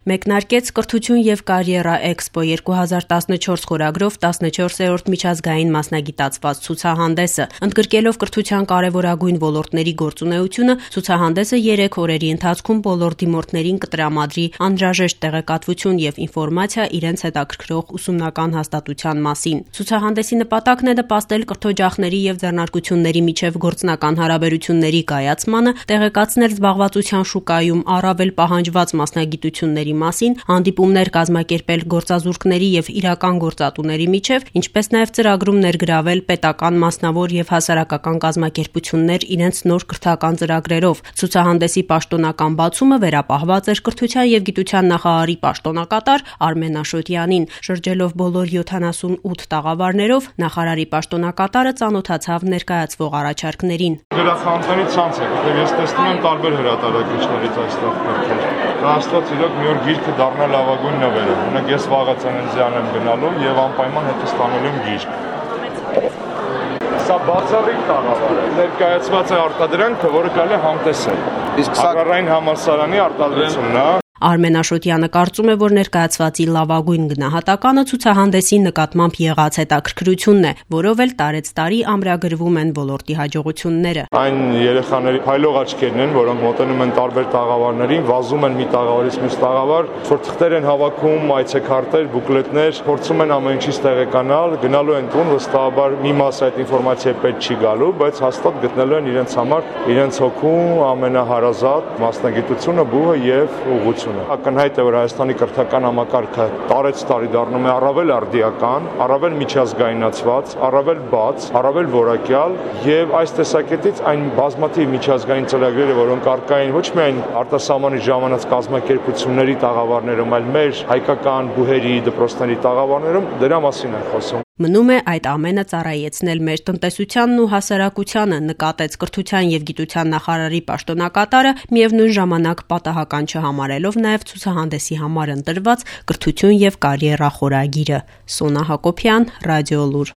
Մեկնարկեց «Կրթություն և կարիերա էքսպո 2014» խորագրով 14-րդ միջազգային մասնագիտացված ցուցահանդեսը։ Ընդգրկելով կրթության կարևորագույն ոլորտների գործունեությունը, ցուցահանդեսը 3 օրերի ընթացքում բոլոր դիմորդներին կտրամադրի անհրաժեշտ տեղեկատվություն և ինֆորմացիա իրենց հետաքրքրող ուսումնական հաստատության մասին։ Ցուցահանդեսի նպատակն է նպաստել կրթօջախների և ձեռնարկությունների միջև գործնական հարաբերությունների կայացմանը, տեղեկացնել զբաղվածության շուկայում առավել պահանջված մասնագիտությունների մասին, հանդիպումներ կազմակերպել գործազուրկների և իրական գործատուների միջև, ինչպես նաև ծրագրում ներգրավել պետական, մասնավոր և հասարակական կազմակերպություններ իրենց նոր կրթական ծրագրերով։ Ցուցահանդեսի պաշտոնական բացումը վերապահված էր կրթության և գիտության նախարարի պաշտոնակատար Արմեն Աշոտյանին։ Շրջելով բոլոր 78 տաղավարներով, նախարարի պաշտոնակատարը ծանոթացավ ներկայացվող առաջարկներին։ Գրախանութանի ցանց է, ես տեսնում եմ տարբեր հրատարակիչներից այստեղ կրթել։ Հաստատ իրոք մի օր գիրքը դառնա լավագույն նվերը։ Ունեք ես վաղը ծննդյան եմ գնալու եւ անպայման հետո ստանալու եմ գիրք։ Սա բացառիկ տաղավար է։ Ներկայացված է արտադրանքը, որը կարելի է համտեսել։ Իսկ Սակարային համալսարանի արտադրությունն է։ Արմեն Աշոտյանը կարծում է, որ ներկայացվածի լավագույն գնահատականը ցուցահանդեսի նկատմամբ եղած հետաքրքրությունն է, որով էլ տարեցտարի ամրագրվում են ոլորտի հաջողությունները։ Այն երեխաների փայլող աչքերն են, որոնք մոտենում են տարբեր տաղավարներին, վազում են մի տաղավարից մյուս տաղավար, որ թղթեր են հավաքում, այցեքարտեր, բուկլետներ, փորձում են ամեն ինչից տեղեկանալ, գնալու են տուն, վստահաբար մի մաս այդ ինֆորմացիա պետք չի գալու, բայց հաստատ գտնելու են իրենց համար իրենց հոգու ամենահարազատ մասնագիտությունը, բուհը եւ ուղղությունը։ Ակնհայտ է, որ Հայաստանի կրթական համակարգը տարեցտարի դառնում է առավել արդիական, առավել միջազգայնացված, առավել բաց, առավել որակյալ եւ այս տեսակետից այն բազմաթիվ միջազգային ծրագրերը, որոնք առկա են ոչ միայն արտասահմանից ժամանած կազմակերպությունների տաղավարներում, այլ մեր հայկական բուհերի, դպրոցների տաղավարներում, դրա մասին են խոսում։ Մնում է այդ ամենը ծառայեցնել մեր տնտեսությանն ու հասարակությանը, նկատեց կրթության և գիտության նախարարի պաշտոնակատարը, միևնույն ժամանակ պատահական չհամարելով նաև ցուցահանդեսի համար ընտրված կրթություն և կարիերա խորագիրը։ Սոնա Հակոբյան, Ռադիոլուր։